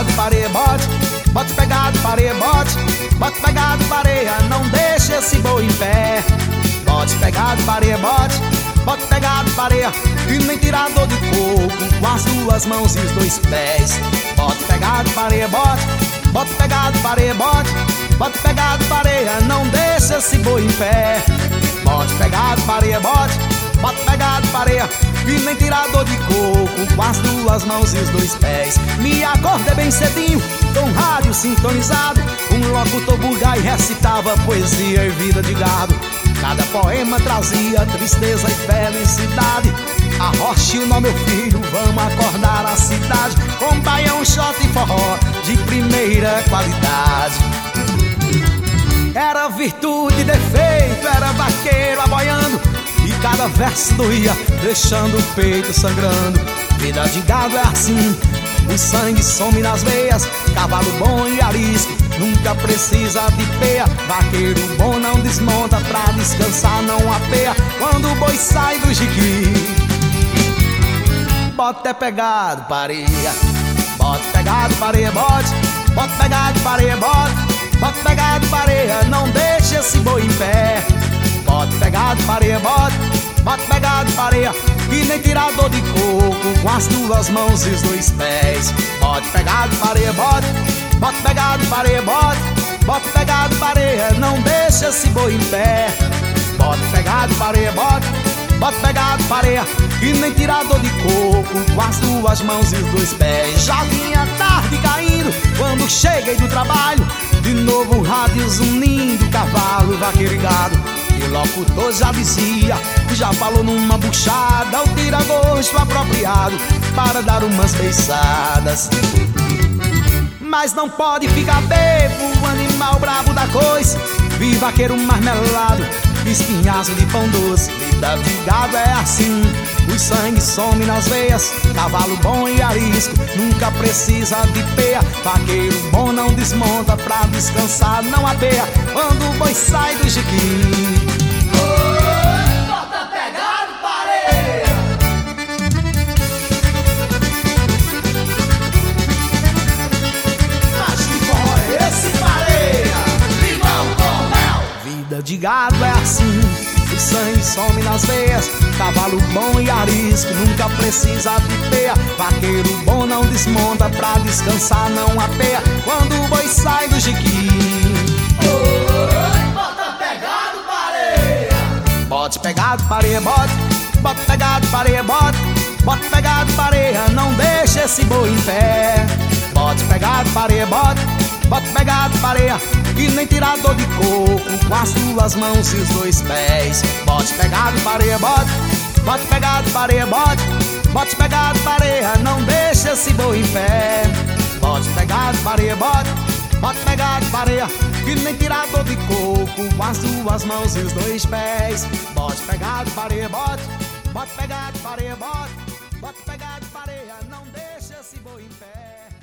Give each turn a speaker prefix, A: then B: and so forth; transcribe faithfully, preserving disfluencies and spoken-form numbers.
A: pegado, pareia, bote. Bote pegado, pareia, bote. Bote pegado, pareia, não deixa esse boi em pé. Bote pegado, pareia, bote. Bote pegado, pareia, e nem tirador de coco com as duas mãos e os dois pés. Bote pegado, pareia, bote. Bote pegado, pareia, bote. Bote pegado, pareia, não deixa esse boi em pé. Bote pegado, pareia, bote. Bote pegado, pareia, e nem tirador de coco com as duas mãos e os dois pés. Me acordei bem cedinho, com o rádio sintonizado. Um locutor vulgar e recitava poesia e vida de gado. Cada poema trazia tristeza e felicidade. Arroche o nome, meu filho, vamos acordar a cidade com baião, shot e forró de primeira qualidade. Era virtude e defeito, era vaqueiro aboiando, e cada verso doía, deixando o peito sangrando. Vida de gado é assim, o sangue some nas veias. Cavalo bom e arisco, nunca precisa de peia. Vaqueiro bom não desmonta, pra descansar não apeia. Quando o boi sai do jiqui, bote é pegado, pareia. Bote pegado, pareia, bote. Bote pegado, pareia, bote. Bote pegado, pareia, não deixa esse boi em pé. Bote pegado, pareia, bote. Bote pegado, pareia, e nem tirador de coco com as duas mãos e os dois pés. Bote pegado, pareia, bote. Bote pegado, pareia, bote. Bote pegado, pareia, não deixa esse boi em pé. Bote pegado, pareia, bote. Bote pegado, pareia, e nem tirador de coco com as duas mãos e os dois pés. Já vinha tarde caindo quando cheguei do trabalho. De novo o rádio zunindo, cavalo, vaqueiro e gado. E o locutor já dizia, já falou numa buchada, o tira-gosto apropriado para dar umas beiçadas. Mas não pode ficar bebo, o animal brabo da coisa. Vi vaqueiro marmelado, espinhaço de pão doce. Vida de gado é assim, o sangue some nas veias. Cavalo bom e arisco, nunca precisa de peia. Vaqueiro bom não desmonta, pra descansar não apeia. Quando o boi sai do jiqui,
B: bota pegado, pareia. Mas que forró é esse, pareia? Limão com mel.
A: vida de gado é assim, o sangue some nas veias. Cavalo bom e arisco, nunca precisa de peia. Vaqueiro bom não desmonta, pra descansar não apeia. Quando o boi sai do jiqui,
B: bota pegado, pareia.
A: bote pegado, pareia, bote. Bote pegado, pareia, bote. Bote pegado, pareia, não deixa esse boi em pé. Bote pegado, pareia, bote. Bote pegado, pareia, e nem tirador de coco com as duas mãos e os dois pés. Bote pegado, pareia, bote. Bote pegado, pareia, bote. Bote pegado, pareia, não deixa esse boi em pé. Bote pegado, pareia, bote. Bote pegado, pareia, e nem tirador de coco com as duas mãos e os dois pés. Bote pegado, pareia, bote. Bote pegado, pareia, bote. Bote pegado, pareia, não deixa esse boi em pé.